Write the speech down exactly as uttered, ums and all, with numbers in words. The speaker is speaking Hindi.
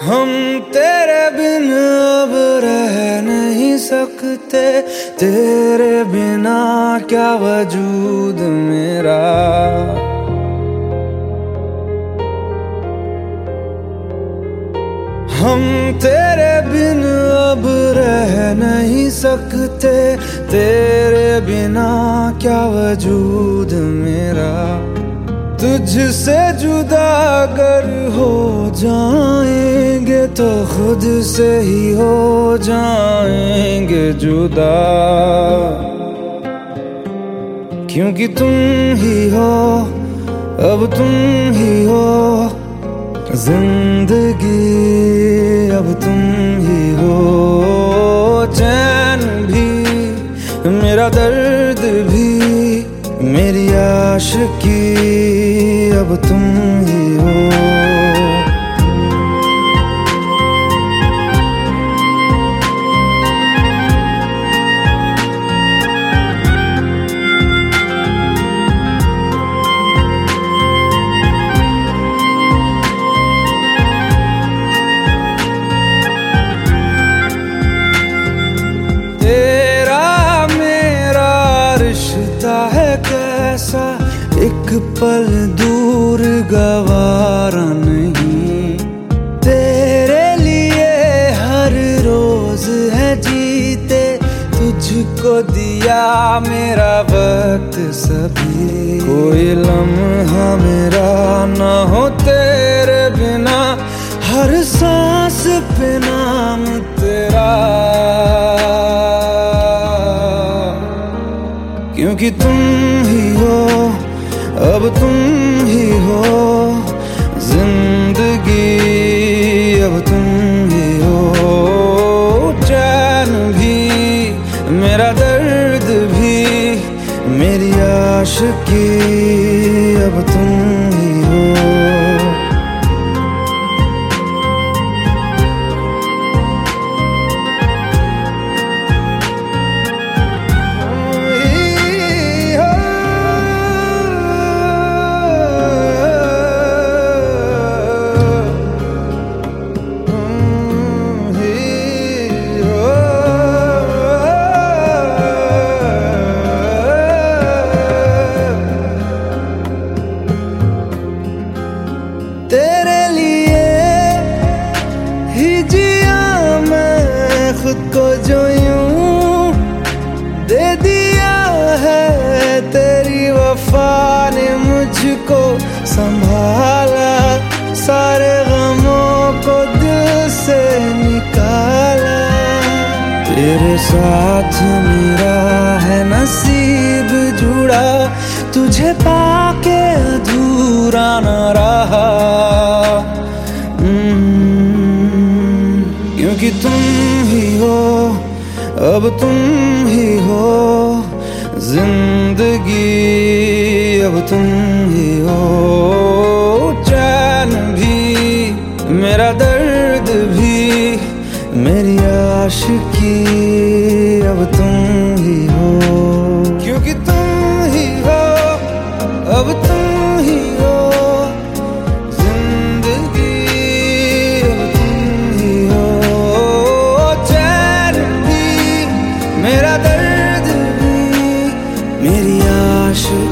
हम तेरे बिन अब रह नहीं सकते, तेरे बिना क्या वजूद मेरा। हम तेरे बिन अब रह नहीं सकते, तेरे बिना क्या वजूद मेरा। तुझसे जुदा अगर हो जाएंगे तो खुद से ही हो जाएंगे जुदा, क्योंकि तुम ही हो, अब तुम ही हो जिंदगी, अब तुम ही हो। चैन भी मेरा दर्द भी मेरी आशिकी, अब तुम ही हो। तेरा मेरा रिश्ता है कैसा, एक पल दूर गवारा नहीं। तेरे लिए हर रोज है जीते, तुझको दिया मेरा वक्त सभी। कोई लम्हा मेरा ना हो तेरे बिना, हर सांस पे नाम तेरा, क्योंकि तुम ही हो, अब तुम ही हो जिंदगी, अब तुम ही हो। चैन भी मेरा दर्द भी मेरी आशिकी, अब तुम ही हो। तेरे लिए ही जिया मैं खुद को, जो यूं दे दिया है तेरी वफा ने मुझको संभाला। सारे गमों को दिल से निकाला, तेरे साथ मेरा है नसीब जुड़ा, तुझे पाके अधूरा न रहा। क्योंकि तुम ही हो, अब तुम ही हो जिंदगी, अब तुम ही हो। चैन भी मेरा दर्द भी मेरी आशिकी, अब तुम ही हो, क्योंकि तुम ही हो, अब तुम ही हो जिंदगी, अब तुम ही हो। चैन भी मेरा दर्द भी मेरी आशिकी।